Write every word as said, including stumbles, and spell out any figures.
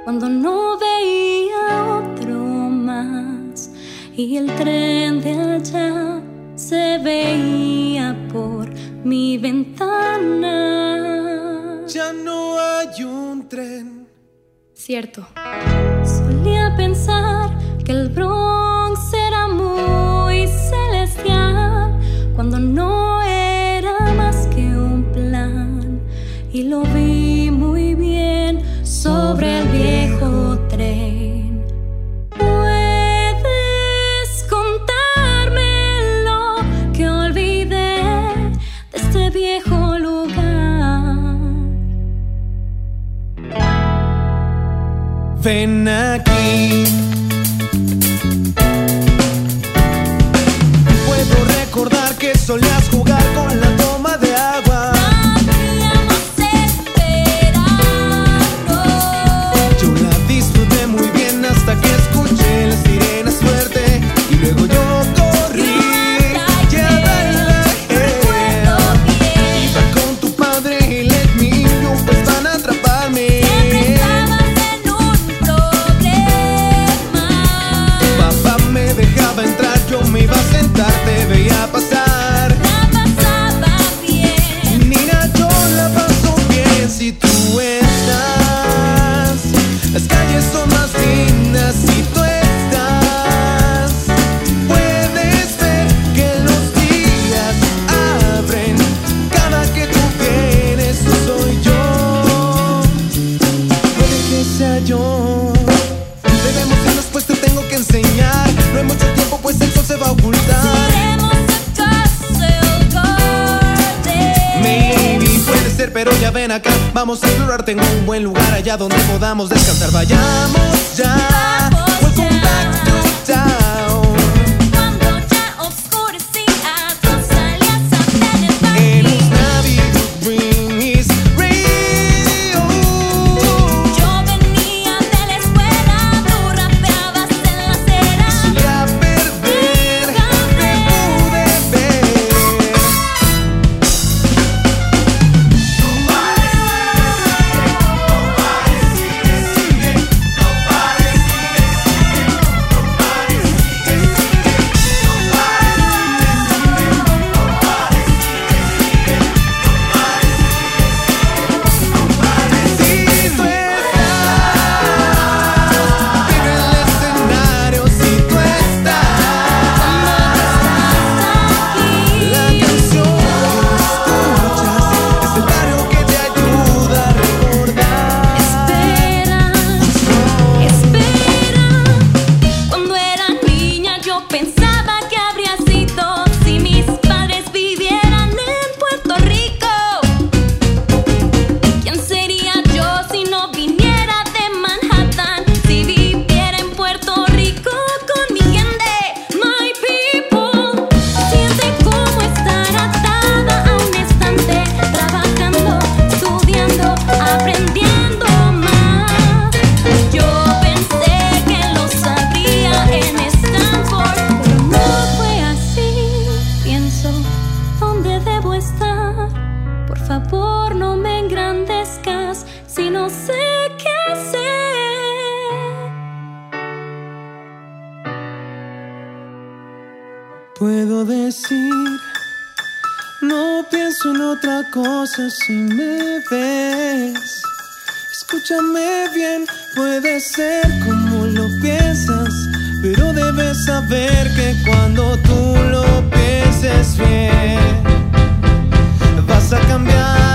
cuando no veía otro más y el tren de allá se veía por mi ventana. Ya no hay un tren. Cierto. Solía pensar que el Bronx era muy celestial cuando no era más que un plan, y lo vi muy bien sobre el viejo tren. ¿Puedes contarme lo que olvidé de este viejo lugar? Ven aquí. Puedo recordar que solías jugar con la toma de agua. Podríamos esperarnos. Yo la disfruté muy bien hasta que escuché las sirenas fuerte y luego yo corrí. Ya bailé. Iba con tu padre y let me in, pues van a atraparme. Siempre estabas en un problema. Papá me dejaba entrar, yo me iba a sentar, te veía pasar. La pasaba bien. Mira, yo la paso bien si tú estás. Las calles son más lindas si tú estás. Puedes ver que los días abren cada que tú vienes, soy yo. Puede que sea yo. Debemos irnos pues te tengo que enseñar. No hay mucho tiempo pues el sol se va a ocultar. Iremos a Castle Garden. Maybe puede ser, pero ya ven acá. Vamos a explorar, tengo un buen lugar allá donde podamos descansar. Vayamos ya. Vamos Welcome ya. back to town. Cuando ya oscurecía, tú salías a tener And party. it's Navidad, dream is real. Yo venía de la escuela, tú rapeabas en la acera. Solía perder, te pude ver. Si tú estás, vive el escenario. Si tú estás, la canción que escuchas es el barrio que te ayuda a recordar. Espera, espera. Cuando era niña yo pensaba que habría sido si mis padres vivieran en Puerto Rico. ¿Quién sería yo si no viniera de Manhattan? Si viviera en Puerto Rico con mi gente, my people. Siente cómo estar atada a un estante, trabajando, estudiando, aprendiendo más. Yo pensé que lo sabría en Stanford, pero no fue así. Pienso, ¿dónde debo estar? Por favor, no me engrandezcas si no sé qué hacer. Puedo decir, no pienso en otra cosa si me ves. Escúchame bien, puede ser como lo piensas, pero debes saber que cuando tú lo pienses bien, vas a cambiar.